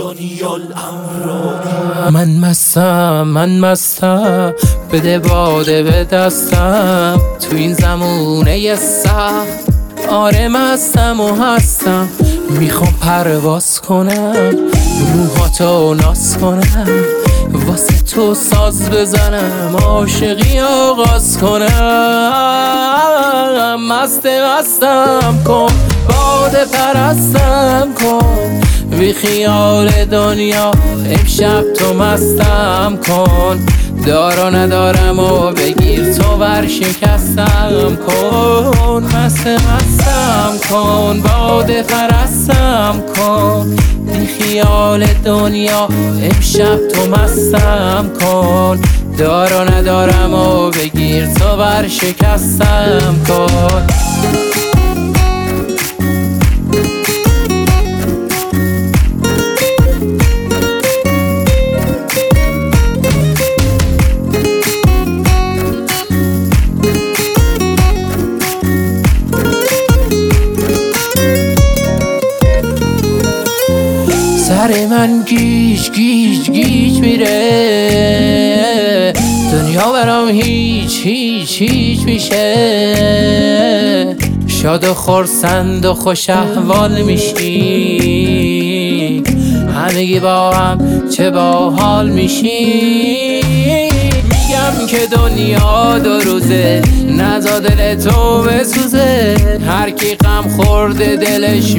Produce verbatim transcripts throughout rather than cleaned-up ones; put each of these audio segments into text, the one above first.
دنیا الامر. من مستم من مستم بده باده به دستم تو این زمونه سخت. آره مستم و هستم میخوام پرواز کنم روحاتو ناز کنم واسه تو ساز بزنم عاشقی آغاز کنم. مست مستم کن باده پرستم کن بی خیال دنیا امشب تو مستم کن. دارا ندارم و بگیر تو بر شکستم کن. مست مستم کن باده پرستم کن بی خیال دنیا امشب تو مستم کن. دارا ندارم و بگیر تو بر شکستم کن. سر من گیج گیج گیج میره دنیا برام هیچ هیچ هیچ میشه. شاد و خرسند و خوش احوال میشی همگی با هم چه باحال میشی. میگم که دنیا دو روزه نزا دل تو بسوزه هر کی غم خورده دلش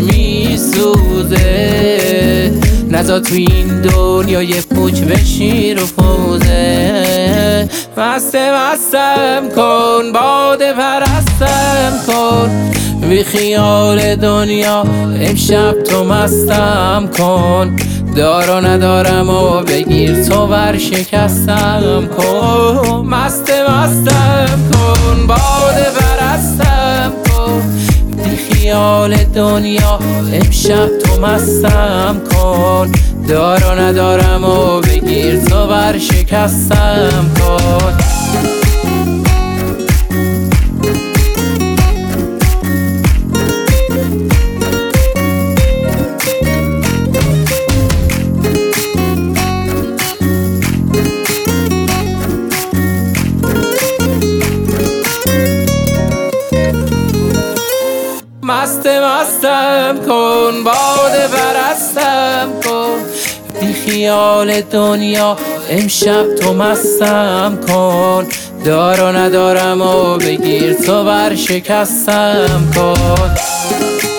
میسوزه. نزا تو این دنیا یه پوچ بشی رو پوزه. مست مستم کن باده پرستم کن بی خیال دنیا امشب تو مستم کن. دارا ندارم و بگیر تو بر شکستم کن. مست مستم کن باده پرستم کن بی خیال دنیا امشب تو مستم کن. دارا ندارم و بگیر تو بر شکستم کن. مست مستم کن باده پرستم کن بی خیال دنیا امشب تو مستم کن. دارا ندارم و بگیر تو بر شکستم کن.